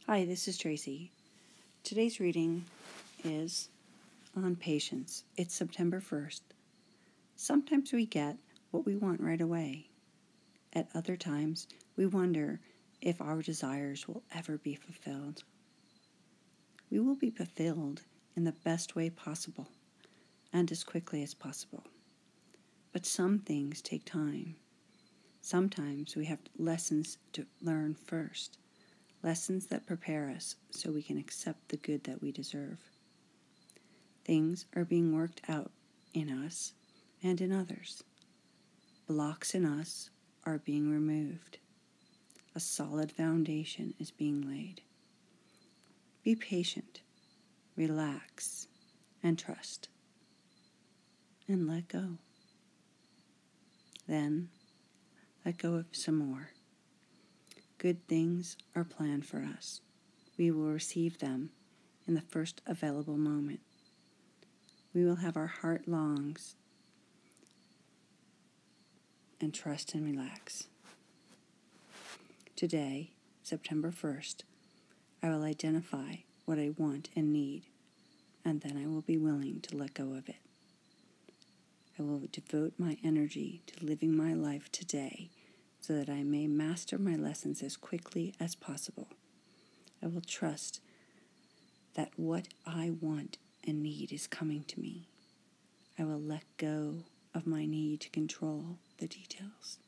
Hi, this is Tracy. Today's reading is on patience. It's September 1st. Sometimes we get what we want right away. At other times, we wonder if our desires will ever be fulfilled. We will be fulfilled in the best way possible and as quickly as possible. But some things take time. Sometimes we have lessons to learn first. Lessons that prepare us so we can accept the good that we deserve. Things are being worked out in us and in others. Blocks in us are being removed. A solid foundation is being laid. Be patient, relax, and trust, and let go. Then, let go of some more. Good things are planned for us. We will receive them in the first available moment. We will have our heart longs and trust and relax. Today, September 1st, I will identify what I want and need, and then I will be willing to let go of it. I will devote my energy to living my life today so that I may master my lessons as quickly as possible. I will trust that what I want and need is coming to me. I will let go of my need to control the details.